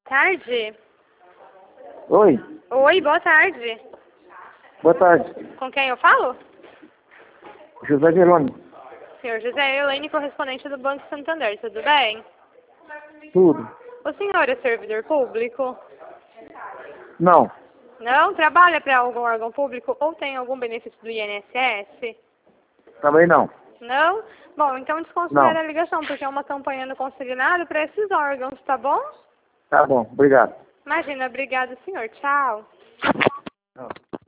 Tarde? Oi, Oi, boa tarde. boa tarde. Com quem eu falo? José Gelone. Senhor José Elaine, correspondente do Banco Santander, tudo bem? Tudo? O senhor é servidor público? Não, Não? Trabalha para algum órgão público ou tem algum benefício do INSS? também não. Não? Bom, então desconsidera Não. a ligação, porque é uma campanha no consignado para esses órgãos, tá bom? Tá bom, obrigado. Imagina, obrigado, senhor. Tchau. Tchau.